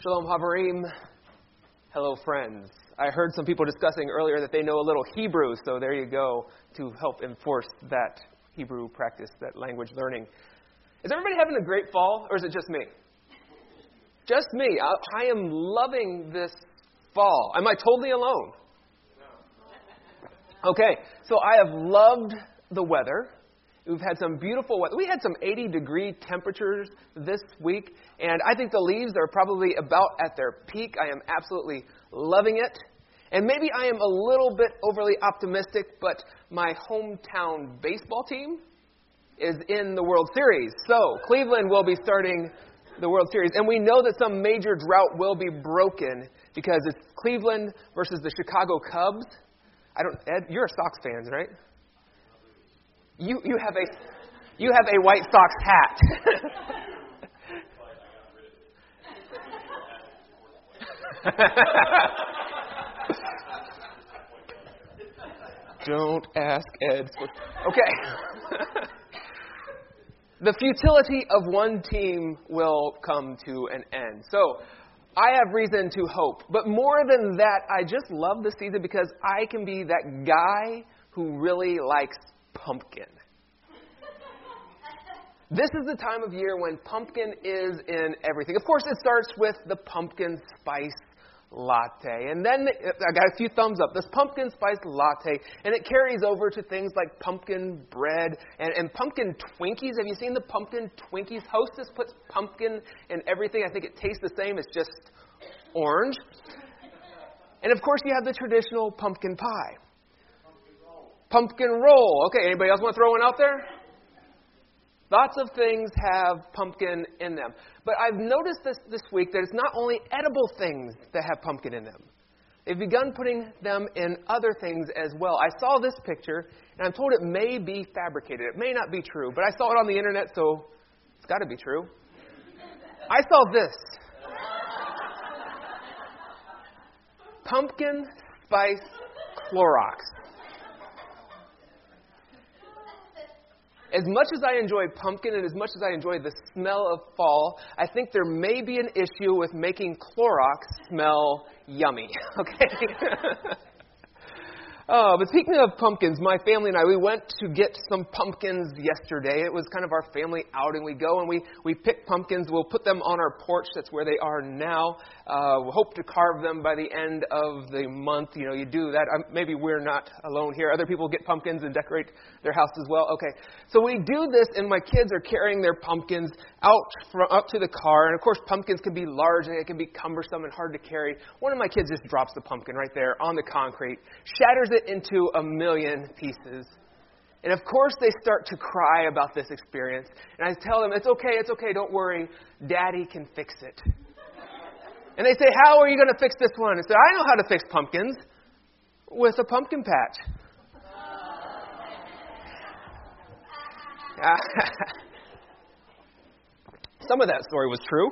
Shalom Havarim. Hello, friends. I heard some people discussing earlier that they know a little Hebrew, so there you go to help enforce that Hebrew practice, that language learning. Is everybody having a great fall, or is it just me? Just me. I am loving this fall. Am I totally alone? Okay, so I have loved the weather. We've had some beautiful weather. We had some 80-degree temperatures this week, and I think the leaves are probably about at their peak. I am absolutely loving it. And maybe I am a little bit overly optimistic, but my hometown baseball team is in the World Series. So Cleveland will be starting the World Series. And we know that some major drought will be broken because it's Cleveland versus the Chicago Cubs. Ed, you're a Sox fan, right? You have a White Sox hat. Don't ask Ed. Okay. The futility of one team will come to an end. So I have reason to hope. But more than that, I just love the season because I can be that guy who really likes pumpkin. This is the time of year when pumpkin is in everything. Of course, it starts with the pumpkin spice latte. And then I got a few thumbs up. This pumpkin spice latte. And it carries over to things like pumpkin bread and pumpkin Twinkies. Have you seen the pumpkin Twinkies? Hostess puts pumpkin in everything. I think it tastes the same. It's just orange. And of course, you have the traditional pumpkin pie. Pumpkin roll. Okay, anybody else want to throw one out there? Lots of things have pumpkin in them. But I've noticed this week that it's not only edible things that have pumpkin in them. They've begun putting them in other things as well. I saw this picture, and I'm told it may be fabricated. It may not be true, but I saw it on the internet, so it's got to be true. I saw this. Pumpkin spice Clorox. As much as I enjoy pumpkin and as much as I enjoy the smell of fall, I think there may be an issue with making Clorox smell yummy. Okay? But speaking of pumpkins, my family and I, we went to get some pumpkins yesterday. It was kind of our family outing. We go and we pick pumpkins. We'll put them on our porch. That's where they are now. We hope to carve them by the end of the month. You know, you do that. Maybe we're not alone here. Other people get pumpkins and decorate their house as well. Okay. So we do this, and my kids are carrying their pumpkins out to the car. And, of course, pumpkins can be large, and it can be cumbersome and hard to carry. One of my kids just drops the pumpkin right there on the concrete, shatters it into a million pieces. And, of course, they start to cry about this experience. And I tell them, it's okay, don't worry. Daddy can fix it. And they say, how are you going to fix this one? I said, I know how to fix pumpkins with a pumpkin patch. Some of that story was true.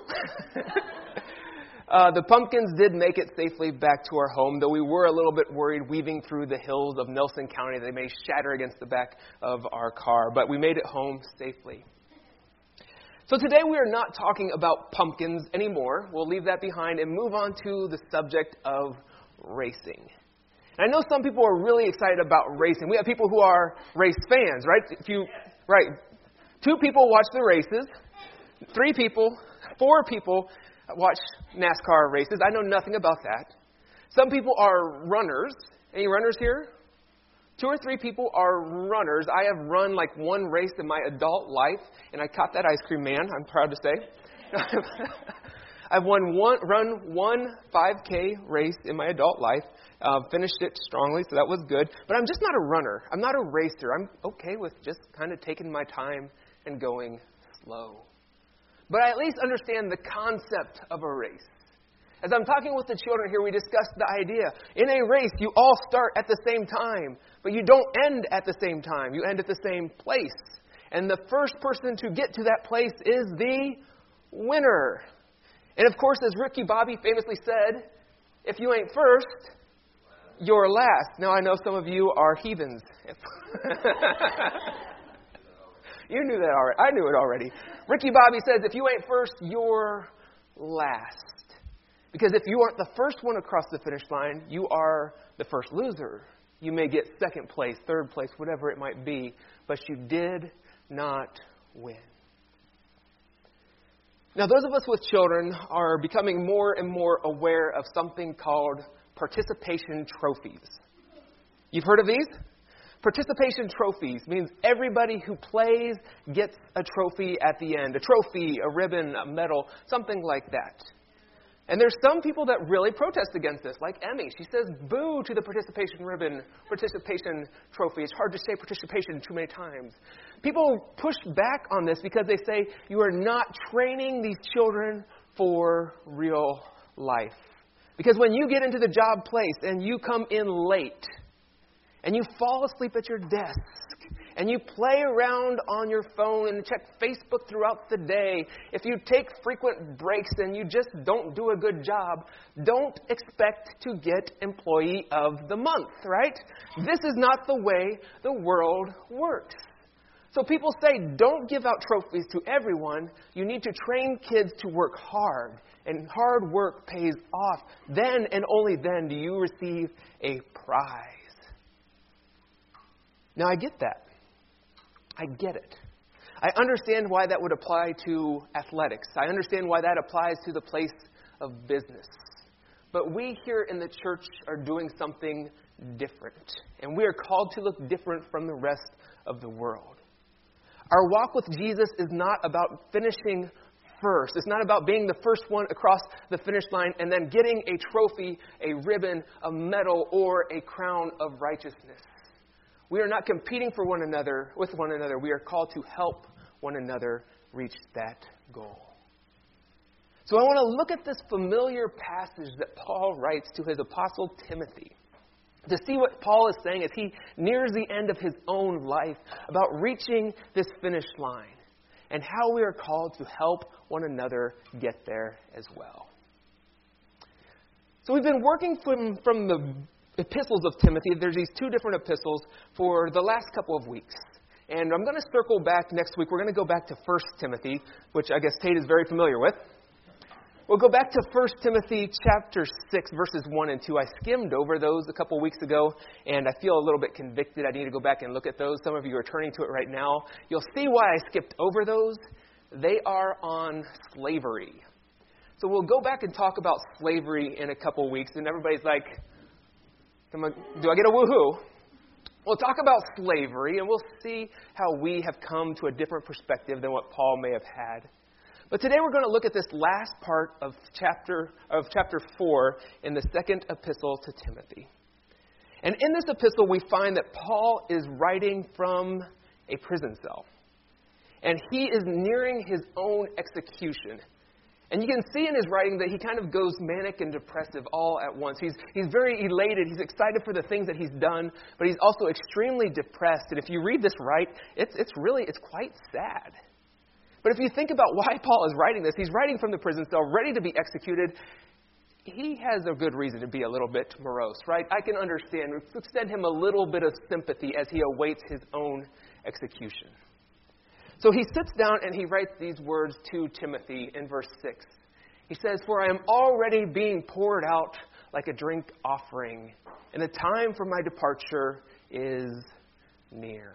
The pumpkins did make it safely back to our home, though we were a little bit worried weaving through the hills of Nelson County. They may shatter against the back of our car, but we made it home safely. So today we are not talking about pumpkins anymore. We'll leave that behind and move on to the subject of racing. And I know some people are really excited about racing. We have people who are race fans, right? Right. 2 people watch the races. 4 people watch NASCAR races. I know nothing about that. Some people are runners. Any runners here? 2 or 3 people are runners. I have run like one race in my adult life, and I caught that ice cream man, I'm proud to say. I've run one 5K race in my adult life, finished it strongly, so that was good. But I'm just not a runner. I'm not a racer. I'm okay with just kind of taking my time and going slow. But I at least understand the concept of a race. As I'm talking with the children here, we discussed the idea. In a race, you all start at the same time, but you don't end at the same time. You end at the same place. And the first person to get to that place is the winner. And of course, as Ricky Bobby famously said, if you ain't first, you're last. Now, I know some of you are heathens. You knew that already. I knew it already. Ricky Bobby says, if you ain't first, you're last. Because if you aren't the first one across the finish line, you are the first loser. You may get second place, third place, whatever it might be, but you did not win. Now, those of us with children are becoming more and more aware of something called participation trophies. You've heard of these? Participation trophies means everybody who plays gets a trophy at the end. A trophy, a ribbon, a medal, something like that. And there's some people that really protest against this, like Emmy. She says boo to the participation ribbon, participation trophy. It's hard to say participation too many times. People push back on this because they say you are not training these children for real life. Because when you get into the job place and you come in late and you fall asleep at your desk and you play around on your phone and check Facebook throughout the day, if you take frequent breaks and you just don't do a good job, don't expect to get Employee of the Month, right? This is not the way the world works. So people say, don't give out trophies to everyone. You need to train kids to work hard, and hard work pays off. Then and only then do you receive a prize. Now, I get that. I get it. I understand why that would apply to athletics. I understand why that applies to the place of business. But we here in the church are doing something different. And we are called to look different from the rest of the world. Our walk with Jesus is not about finishing first. It's not about being the first one across the finish line and then getting a trophy, a ribbon, a medal, or a crown of righteousness. We are not competing for one another, with one another. We are called to help one another reach that goal. So I want to look at this familiar passage that Paul writes to his apostle Timothy to see what Paul is saying as he nears the end of his own life about reaching this finish line and how we are called to help one another get there as well. So we've been working from the epistles of Timothy. There's these two different epistles for the last couple of weeks. And I'm going to circle back next week. We're going to go back to 1 Timothy, which I guess Tate is very familiar with. We'll go back to 1 Timothy chapter 6, verses 1 and 2. I skimmed over those a couple weeks ago, and I feel a little bit convicted. I need to go back and look at those. Some of you are turning to it right now. You'll see why I skipped over those. They are on slavery. So we'll go back and talk about slavery in a couple weeks, and everybody's like, do I get a woohoo? We'll talk about slavery, and we'll see how we have come to a different perspective than what Paul may have had. But today we're going to look at this last part of chapter 4 in the second epistle to Timothy. And in this epistle, we find that Paul is writing from a prison cell. And he is nearing his own execution. And you can see in his writing that he kind of goes manic and depressive all at once. He's very elated. He's excited for the things that he's done, but he's also extremely depressed. And if you read this right, it's quite sad. But if you think about why Paul is writing this, he's writing from the prison cell, ready to be executed. He has a good reason to be a little bit morose, right? I can understand. Extend him a little bit of sympathy as he awaits his own execution. So he sits down and he writes these words to Timothy in verse 6. He says, "For I am already being poured out like a drink offering, and the time for my departure is near."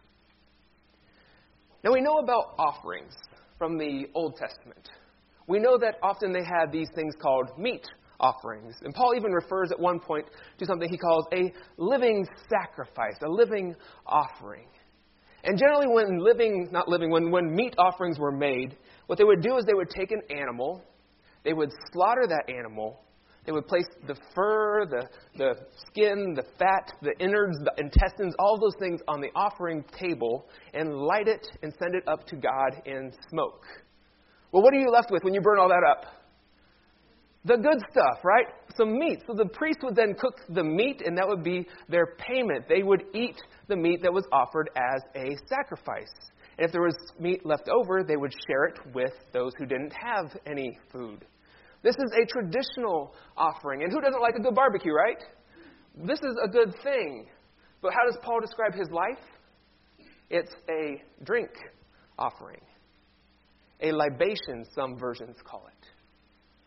Now we know about offerings from the Old Testament. We know that often they had these things called meat offerings. And Paul even refers at one point to something he calls a living sacrifice, a living offering. And generally when meat offerings were made, what they would do is they would take an animal, they would slaughter that animal, they would place the fur, the skin, the fat, the innards, the intestines, all those things on the offering table and light it and send it up to God in smoke. Well, what are you left with when you burn all that up? The good stuff, right? Some meat. So the priest would then cook the meat, and that would be their payment. They would eat the meat that was offered as a sacrifice. And if there was meat left over, they would share it with those who didn't have any food. This is a traditional offering. And who doesn't like a good barbecue, right? This is a good thing. But how does Paul describe his life? It's a drink offering. A libation, some versions call it.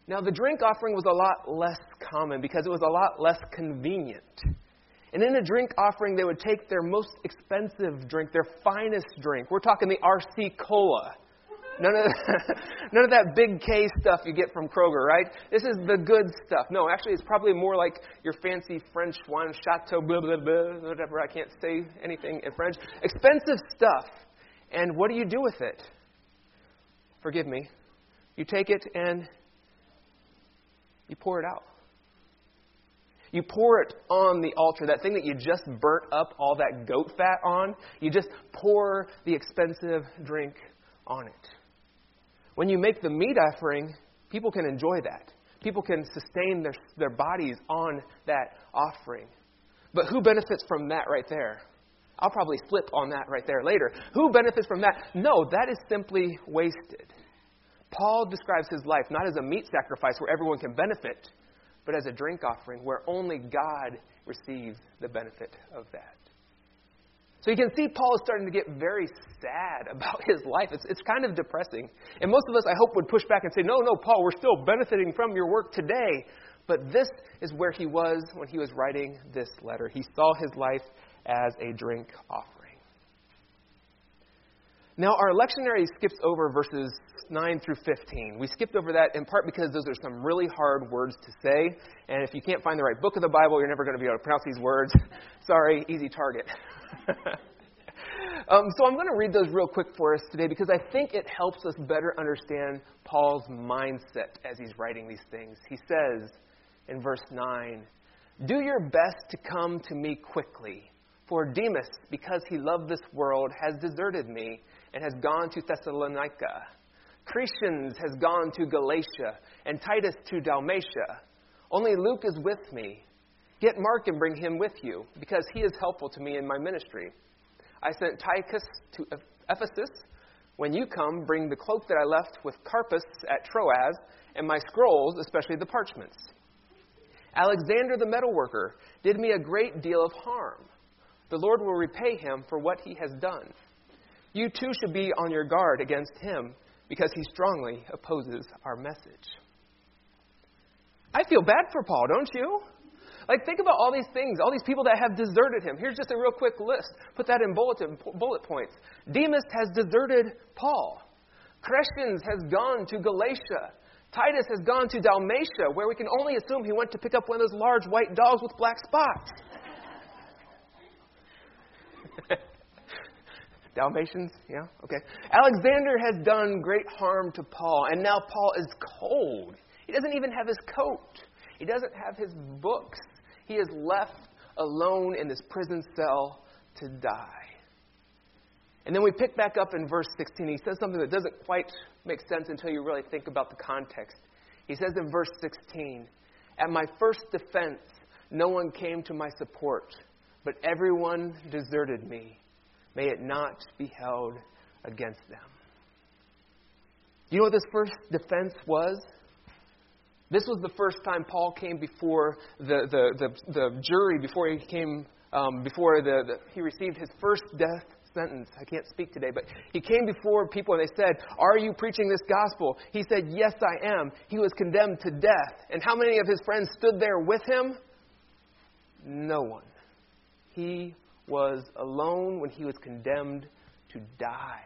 Now, the drink offering was a lot less common because it was a lot less convenient. And in a drink offering, they would take their most expensive drink, their finest drink. We're talking the RC Cola. None of that big K stuff you get from Kroger, right? This is the good stuff. No, actually, it's probably more like your fancy French wine, Chateau, blah, blah, blah, whatever. I can't say anything in French. Expensive stuff. And what do you do with it? Forgive me. You take it and you pour it out. You pour it on the altar, that thing that you just burnt up all that goat fat on. You just pour the expensive drink on it. When you make the meat offering, people can enjoy that. People can sustain their bodies on that offering. But who benefits from that right there? I'll probably flip on that right there later. Who benefits from that? No, that is simply wasted. Paul describes his life not as a meat sacrifice where everyone can benefit, but as a drink offering where only God receives the benefit of that. So you can see Paul is starting to get very sad about his life. It's kind of depressing. And most of us, I hope, would push back and say, no, Paul, we're still benefiting from your work today. But this is where he was when he was writing this letter. He saw his life as a drink offering. Now, our lectionary skips over verses 9 through 15. We skipped over that in part because those are some really hard words to say. And if you can't find the right book of the Bible, you're never going to be able to pronounce these words. Sorry, easy target. So I'm going to read those real quick for us today because I think it helps us better understand Paul's mindset as he's writing these things. He says in verse 9, "Do your best to come to me quickly, for Demas, because he loved this world, has deserted me and has gone to Thessalonica. Crescens has gone to Galatia, and Titus to Dalmatia. Only Luke is with me. Get Mark and bring him with you, because he is helpful to me in my ministry. I sent Tychus to Ephesus. When you come, bring the cloak that I left with Carpus at Troas, and my scrolls, especially the parchments. Alexander the metalworker did me a great deal of harm. The Lord will repay him for what he has done. You too should be on your guard against him, because he strongly opposes our message." I feel bad for Paul, don't you? Like, think about all these things, all these people that have deserted him. Here's just a real quick list. Put that in bullet points. Demas has deserted Paul. Crescens has gone to Galatia. Titus has gone to Dalmatia, where we can only assume he went to pick up one of those large white dogs with black spots. Dalmatians? Yeah? Okay. Alexander has done great harm to Paul, and now Paul is cold. He doesn't even have his coat. He doesn't have his books. He is left alone in this prison cell to die. And then we pick back up in verse 16. He says something that doesn't quite make sense until you really think about the context. He says in verse 16, "At my first defense, no one came to my support, but everyone deserted me. May it not be held against them." Do you know what this first defense was? This was the first time Paul came before the jury, before he came, he received his first death sentence. I can't speak today, but he came before people and they said, "Are you preaching this gospel?" He said, "Yes, I am." He was condemned to death. And how many of his friends stood there with him? No one. He was alone when he was condemned to die.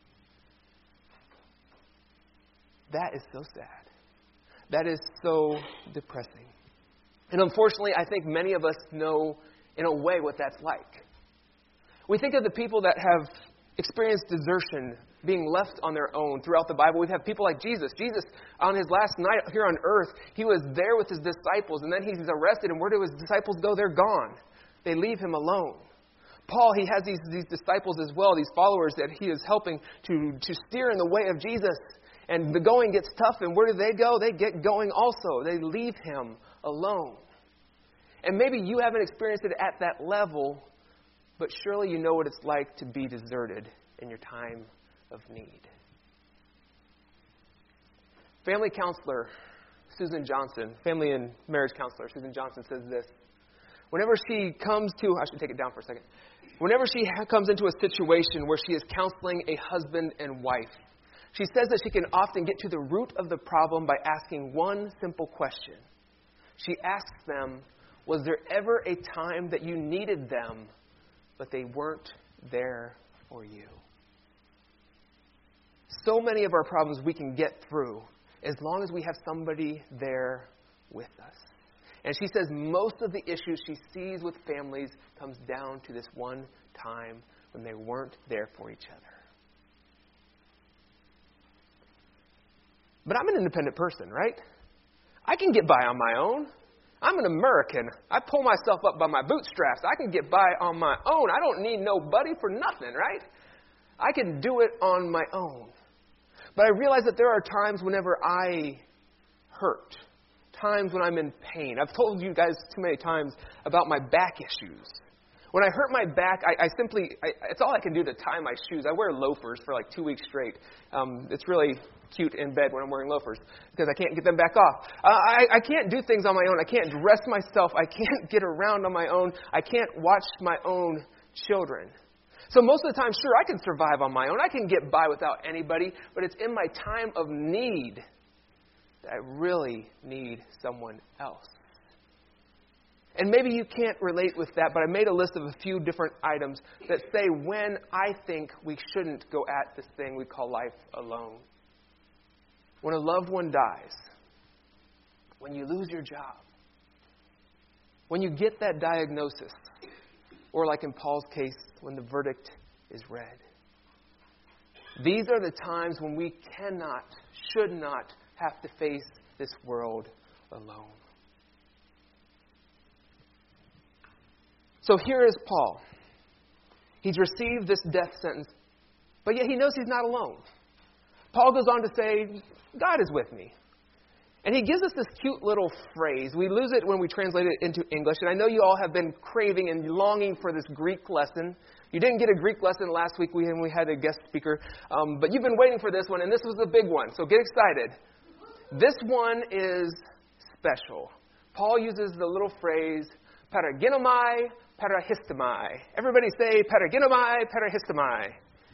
That is so sad. That is so depressing. And unfortunately, I think many of us know, in a way, what that's like. We think of the people that have experienced desertion, being left on their own throughout the Bible. We have people like Jesus. Jesus, on his last night here on earth, he was there with his disciples, and then he's arrested, and where do his disciples go? They're gone. They leave him alone. Paul, he has these disciples as well, these followers that he is helping to steer in the way of Jesus. And the going gets tough, and where do they go? They get going also. They leave him alone. And maybe you haven't experienced it at that level, but surely you know what it's like to be deserted in your time of need. Family counselor Susan Johnson, family and marriage counselor Susan Johnson says this. Whenever she comes to, I should take it down for a second. Whenever she comes into a situation where she is counseling a husband and wife, She says that she can often get to the root of the problem by asking one simple question. She asks them, was there ever a time that you needed them, but they weren't there for you? So many of our problems we can get through as long as we have somebody there with us. And she says most of the issues she sees with families comes down to this one time when they weren't there for each other. But I'm an independent person, right? I can get by on my own. I'm an American. I pull myself up by my bootstraps. I can get by on my own. I don't need nobody for nothing, right? I can do it on my own. But I realize that there are times whenever I hurt, times when I'm in pain. I've told you guys too many times about my back issues. When I hurt my back, it's all I can do to tie my shoes. I wear loafers for like 2 weeks straight. It's really cute in bed when I'm wearing loafers because I can't get them back off. I can't do things on my own. I can't dress myself. I can't get around on my own. I can't watch my own children. So most of the time, sure, I can survive on my own. I can get by without anybody, but it's in my time of need that I really need someone else. And maybe you can't relate with that, but I made a list of a few different items that say when I think we shouldn't go at this thing we call life alone. When a loved one dies, when you lose your job, when you get that diagnosis, or like in Paul's case, when the verdict is read. These are the times when we cannot, should not have to face this world alone. So here is Paul. He's received this death sentence, but yet he knows he's not alone. Paul goes on to say, God is with me. And he gives us this cute little phrase. We lose it when we translate it into English. And I know you all have been craving and longing for this Greek lesson. You didn't get a Greek lesson last week when we had a guest speaker. But you've been waiting for this one, and this was the big one. So get excited. This one is special. Paul uses the little phrase, paraginomai, parahistomai. Everybody say, paraginomai, parahistomai.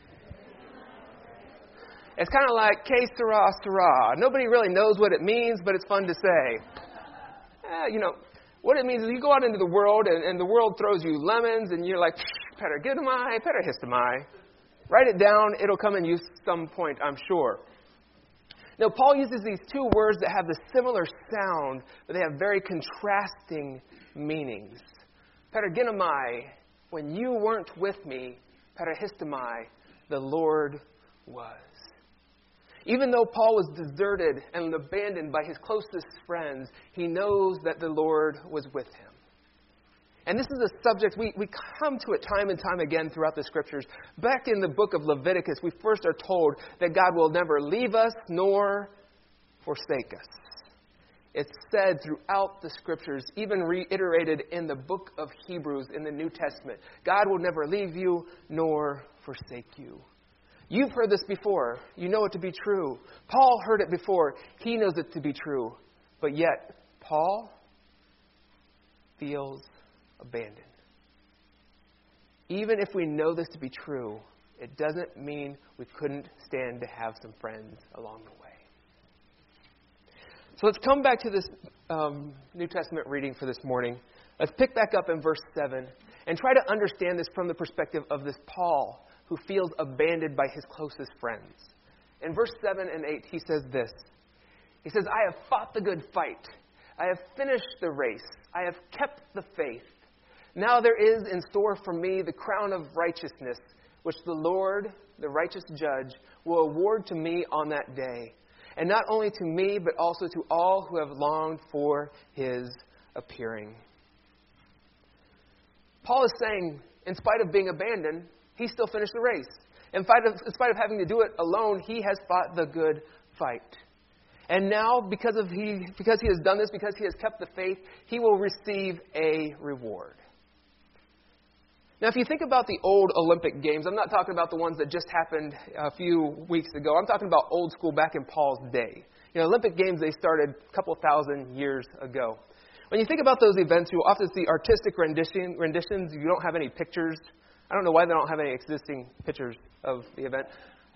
It's kind of like, que sera, sera. Nobody really knows what it means, but it's fun to say. What it means is you go out into the world, and the world throws you lemons, and you're like, paraginomai, parahistomai. Write it down. It'll come in use some point, I'm sure. Now, Paul uses these two words that have the similar sound, but they have very contrasting meanings. Paraginomai, when you weren't with me. Parahistomai, the Lord was. Even though Paul was deserted and abandoned by his closest friends, he knows that the Lord was with him. And this is a subject, we come to it time and time again throughout the Scriptures. Back in the book of Leviticus, we first are told that God will never leave us nor forsake us. It's said throughout the Scriptures, even reiterated in the book of Hebrews in the New Testament. God will never leave you nor forsake you. You've heard this before. You know it to be true. Paul heard it before. He knows it to be true. But yet, Paul feels abandoned. Even if we know this to be true, it doesn't mean we couldn't stand to have some friends along the way. So let's come back to this New Testament reading for this morning. Let's pick back up in verse 7 and try to understand this from the perspective of this Paul who feels abandoned by his closest friends. In verse 7 and 8, he says this. He says, I have fought the good fight. I have finished the race. I have kept the faith. Now there is in store for me the crown of righteousness, which the Lord, the righteous judge, will award to me on that day. And not only to me, but also to all who have longed for his appearing. Paul is saying, in spite of being abandoned, he still finished the race. In spite of having to do it alone, he has fought the good fight. And now, because he has done this, because he has kept the faith, he will receive a reward. Now, if you think about the old Olympic Games, I'm not talking about the ones that just happened a few weeks ago. I'm talking about old school back in Paul's day. Olympic Games, they started a couple thousand years ago. When you think about those events, you'll often see artistic renditions. You don't have any pictures. I don't know why they don't have any existing pictures of the event.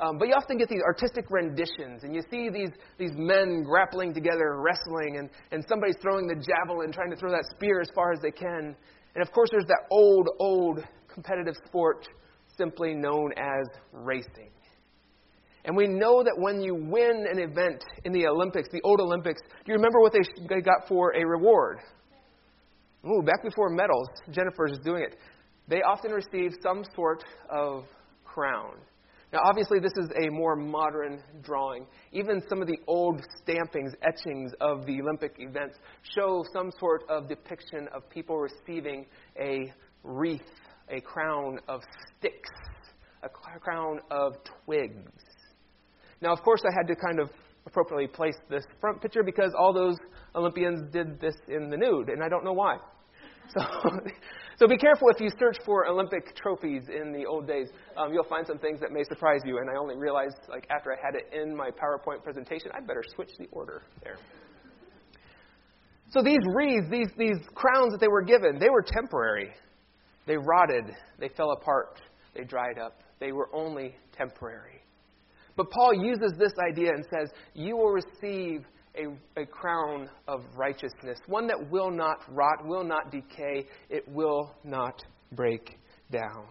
But you often get these artistic renditions, and you see these men grappling together, wrestling, and somebody's throwing the javelin, trying to throw that spear as far as they can. And of course, there's that old competitive sport simply known as racing. And we know that when you win an event in the Olympics, the old Olympics, do you remember what they got for a reward? Ooh, back before medals, Jennifer's doing it. They often receive some sort of crown. Now, obviously, this is a more modern drawing. Even some of the old stampings, etchings of the Olympic events show some sort of depiction of people receiving a wreath, a crown of sticks, a crown of twigs. Now, of course, I had to kind of appropriately place this front picture because all those Olympians did this in the nude, and I don't know why. So be careful if you search for Olympic trophies in the old days. You'll find some things that may surprise you, and I only realized after I had it in my PowerPoint presentation, I'd better switch the order there. So these wreaths, these crowns that they were given, they were temporary. They rotted, they fell apart, they dried up. They were only temporary. But Paul uses this idea and says, you will receive a crown of righteousness, one that will not rot, will not decay, it will not break down.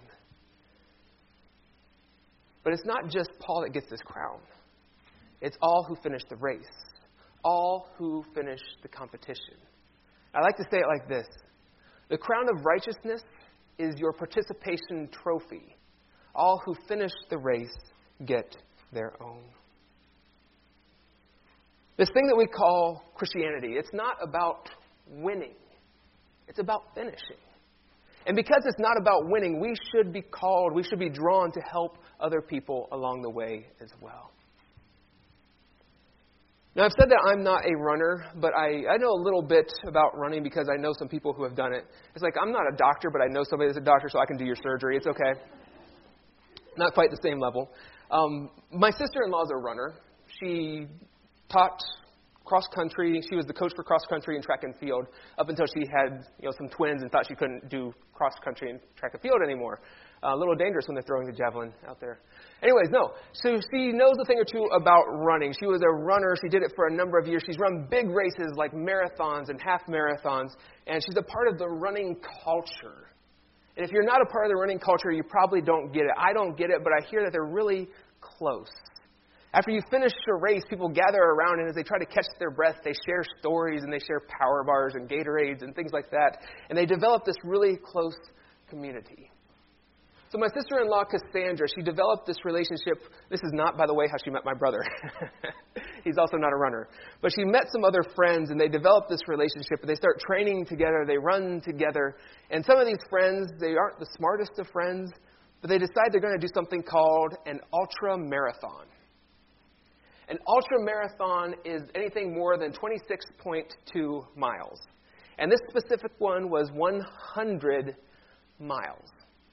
But it's not just Paul that gets this crown. It's all who finish the race, all who finish the competition. I like to say it like this. The crown of righteousness is your participation trophy. All who finish the race get their own. This thing that we call Christianity, it's not about winning. It's about finishing. And because it's not about winning, we should be called, we should be drawn to help other people along the way as well. Now, I've said that I'm not a runner, but I know a little bit about running because I know some people who have done it. It's like I'm not a doctor, but I know somebody that's a doctor, so I can do your surgery. It's okay. Not quite the same level. My sister-in-law is a runner. She taught cross-country. She was the coach for cross-country and track and field up until she had some twins and thought she couldn't do cross-country and track and field anymore. A little dangerous when they're throwing the javelin out there. Anyways, no. So she knows a thing or two about running. She was a runner. She did it for a number of years. She's run big races like marathons and half marathons, and she's a part of the running culture. And if you're not a part of the running culture, you probably don't get it. I don't get it, but I hear that they're really close. After you finish a race, people gather around, and as they try to catch their breath, they share stories, and they share power bars and Gatorades and things like that. And they develop this really close community. So my sister-in-law, Cassandra, she developed this relationship. This is not, by the way, how she met my brother. He's also not a runner. But she met some other friends, and they developed this relationship. They start training together. They run together. And some of these friends, they aren't the smartest of friends, but they decide they're going to do something called an ultra marathon. An ultra marathon is anything more than 26.2 miles. And this specific one was 100 miles.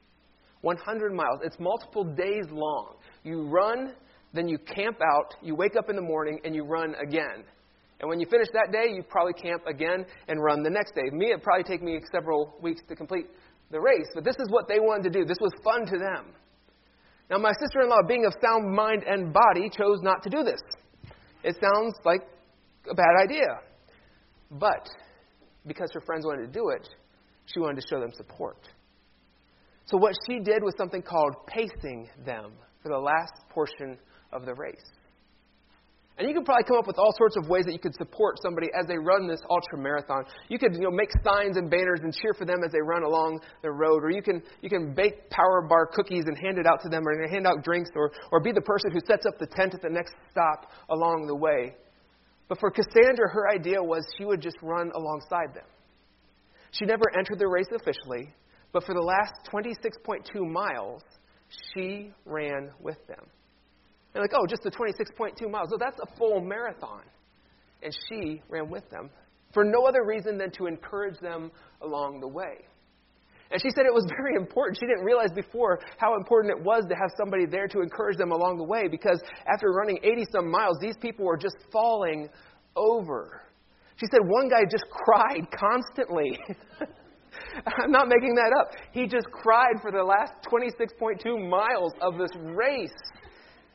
100 miles. It's multiple days long. You run, then you camp out, you wake up in the morning, and you run again. And when you finish that day, you probably camp again and run the next day. It'd probably take me several weeks to complete the race, but this is what they wanted to do. This was fun to them. Now, my sister-in-law, being of sound mind and body, chose not to do this. It sounds like a bad idea. But because her friends wanted to do it, she wanted to show them support. So what she did was something called pacing them for the last portion of the race. And you could probably come up with all sorts of ways that you could support somebody as they run this ultra marathon. You could make signs and banners and cheer for them as they run along the road. Or you can bake power bar cookies and hand it out to them, or hand out drinks, or be the person who sets up the tent at the next stop along the way. But for Cassandra, her idea was she would just run alongside them. She never entered the race officially, but for the last 26.2 miles, she ran with them. They're like, oh, just the 26.2 miles. So that's a full marathon. And she ran with them for no other reason than to encourage them along the way. And she said it was very important. She didn't realize before how important it was to have somebody there to encourage them along the way, because after running 80-some miles, these people were just falling over. She said one guy just cried constantly. I'm not making that up. He just cried for the last 26.2 miles of this race.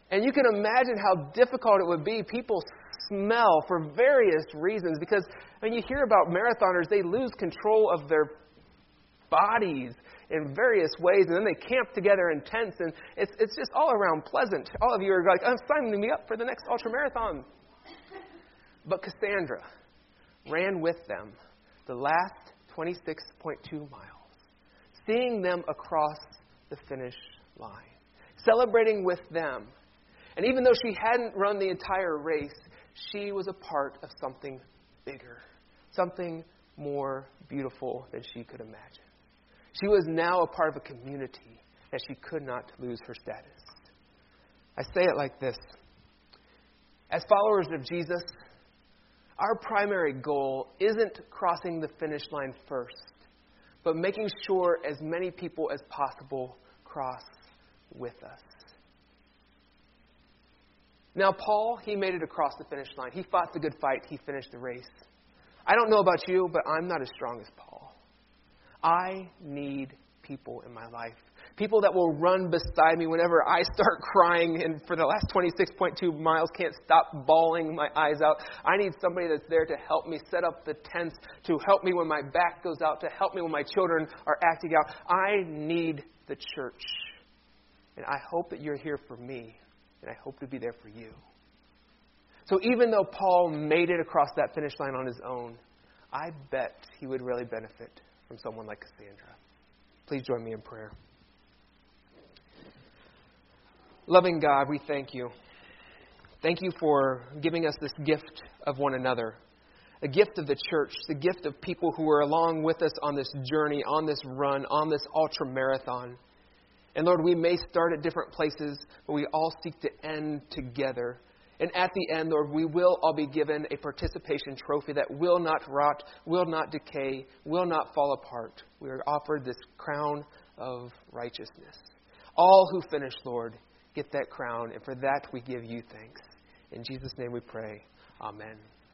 And you can imagine how difficult it would be. People smell for various reasons because when you hear about marathoners, they lose control of their bodies in various ways, and then they camp together in tents, and it's just all around pleasant. All of you are like, I'm signing me up for the next ultramarathon. But Cassandra ran with them the last 26.2 miles, seeing them across the finish line, celebrating with them. And even though she hadn't run the entire race, she was a part of something bigger, something more beautiful than she could imagine. She was now a part of a community that she could not lose her status. I say it like this. As followers of Jesus, our primary goal isn't crossing the finish line first, but making sure as many people as possible cross with us. Now, Paul, he made it across the finish line. He fought the good fight. He finished the race. I don't know about you, but I'm not as strong as Paul. I need people in my life. People that will run beside me whenever I start crying and for the last 26.2 miles can't stop bawling my eyes out. I need somebody that's there to help me set up the tents, to help me when my back goes out, to help me when my children are acting out. I need the church. And I hope that you're here for me, and I hope to be there for you. So even though Paul made it across that finish line on his own, I bet he would really benefit from someone like Cassandra. Please join me in prayer. Loving God, we thank you. Thank you for giving us this gift of one another, a gift of the church, the gift of people who are along with us on this journey, on this run, on this ultra marathon. And Lord, we may start at different places, but we all seek to end together. And at the end, Lord, we will all be given a participation trophy that will not rot, will not decay, will not fall apart. We are offered this crown of righteousness. All who finish, Lord, get that crown, and for that we give you thanks. In Jesus' name we pray. Amen.